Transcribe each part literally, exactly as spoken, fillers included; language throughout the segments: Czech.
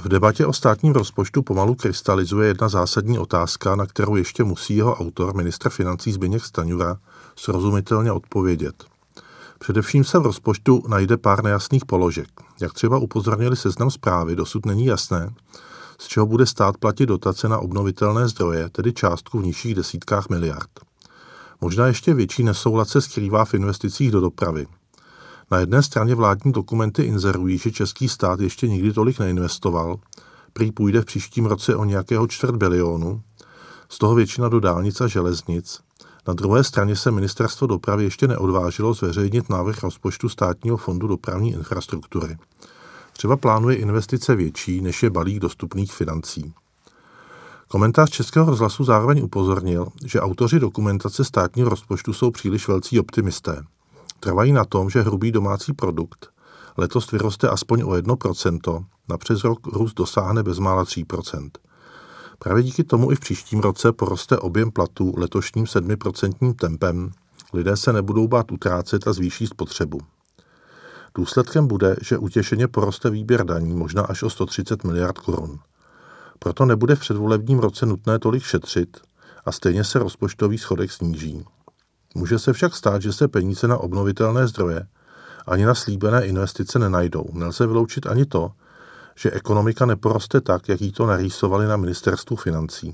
V debatě o státním rozpočtu pomalu krystalizuje jedna zásadní otázka, na kterou ještě musí jeho autor, ministr financí Zbyněk Stanjura, srozumitelně odpovědět. Především se v rozpočtu najde pár nejasných položek. Jak třeba upozornili Seznam Zprávy, dosud není jasné, z čeho bude stát platit dotace na obnovitelné zdroje, tedy částku v nižších desítkách miliard. Možná ještě větší nesoulad se skrývá v investicích do dopravy. Na jedné straně vládní dokumenty inzerují, že český stát ještě nikdy tolik neinvestoval, prý půjde v příštím roce o nějakého čtvrt bilionu, z toho většina do dálnic a železnic. Na druhé straně se ministerstvo dopravy ještě neodvážilo zveřejnit návrh rozpočtu Státního fondu dopravní infrastruktury. Třeba plánuje investice větší, než je balík dostupných financí. Komentář Českého rozhlasu zároveň upozornil, že autoři dokumentace státního rozpočtu jsou příliš velcí optimisté. Trvají na tom, že hrubý domácí produkt letos vyroste aspoň o jedno procento, na přes rok růst dosáhne bezmála tří procent. Právě díky tomu i v příštím roce poroste objem platů letošním sedmiprocentním tempem, lidé se nebudou bát utrácet a zvýší spotřebu. Důsledkem bude, že utěšeně poroste výběr daní možná až o sto třicet miliard korun. Proto nebude v předvolebním roce nutné tolik šetřit a stejně se rozpočtový schodek sníží. Může se však stát, že se peníze na obnovitelné zdroje ani na slíbené investice nenajdou. Nelze vyloučit ani to, že ekonomika neporoste tak, jak jí to narýsovali na ministerstvu financí.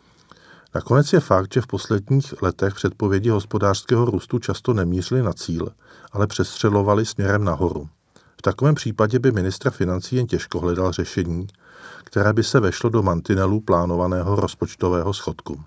Nakonec je fakt, že v posledních letech předpovědi hospodářského růstu často nemířily na cíl, ale přestřelovaly směrem nahoru. V takovém případě by ministr financí jen těžko hledal řešení, které by se vešlo do mantinelů plánovaného rozpočtového schodku.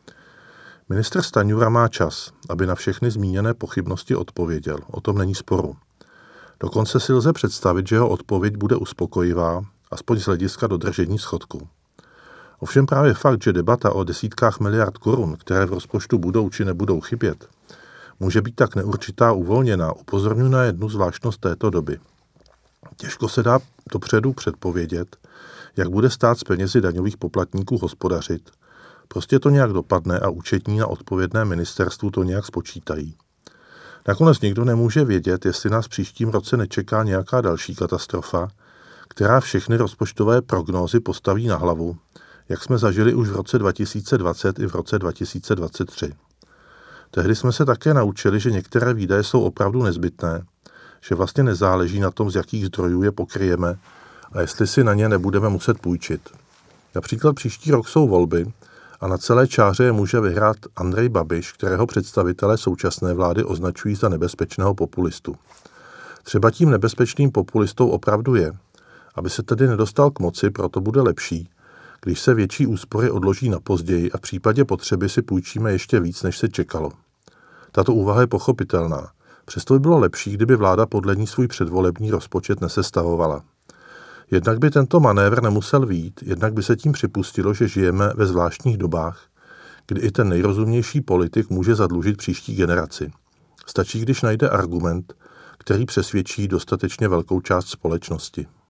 Ministr Stanjura má čas, aby na všechny zmíněné pochybnosti odpověděl, o tom není sporu. Dokonce si lze představit, že jeho odpověď bude uspokojivá, aspoň z hlediska dodržení schodku. Ovšem právě fakt, že debata o desítkách miliard korun, které v rozpočtu budou či nebudou chybět, může být tak neurčitá a uvolněná, upozorňuji na jednu zvláštnost této doby. Těžko se dá dopředu předpovědět, jak bude stát s penězi daňových poplatníků hospodařit. Prostě to nějak dopadne a účetní na odpovědné ministerstvu to nějak spočítají. Nakonec nikdo nemůže vědět, jestli nás v příštím roce nečeká nějaká další katastrofa, která všechny rozpočtové prognózy postaví na hlavu, jak jsme zažili už v roce dva tisíce dvacet i v roce dva tisíce dvacet tři. Tehdy jsme se také naučili, že některé výdaje jsou opravdu nezbytné, že vlastně nezáleží na tom, z jakých zdrojů je pokryjeme a jestli si na ně nebudeme muset půjčit. Například příští rok jsou volby a na celé čáře je může vyhrát Andrej Babiš, kterého představitelé současné vlády označují za nebezpečného populistu. Třeba tím nebezpečným populistou opravdu je, aby se tedy nedostal k moci, proto bude lepší, když se větší úspory odloží na později a v případě potřeby si půjčíme ještě víc, než se čekalo. Tato úvaha je pochopitelná. Přesto by bylo lepší, kdyby vláda podle ní svůj předvolební rozpočet nesestavovala. Jednak by tento manévr nemusel vyjít, jednak by se tím připustilo, že žijeme ve zvláštních dobách, kdy i ten nejrozumnější politik může zadlužit příští generaci. Stačí, když najde argument, který přesvědčí dostatečně velkou část společnosti.